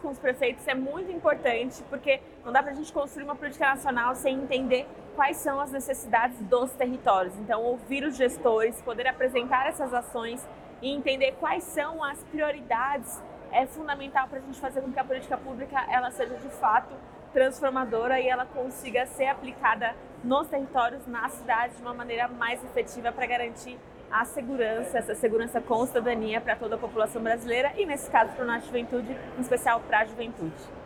com os prefeitos é muito importante, porque não dá para a gente construir uma política nacional sem entender quais são as necessidades dos territórios. Então, ouvir os gestores, poder apresentar essas ações e entender quais são as prioridades é fundamental para a gente fazer com que a política pública ela seja de fato transformadora e ela consiga ser aplicada nos territórios, nas cidades, de uma maneira mais efetiva para garantir a segurança, essa segurança com cidadania para toda a população brasileira e, nesse caso, para a nossa juventude, em especial para a juventude.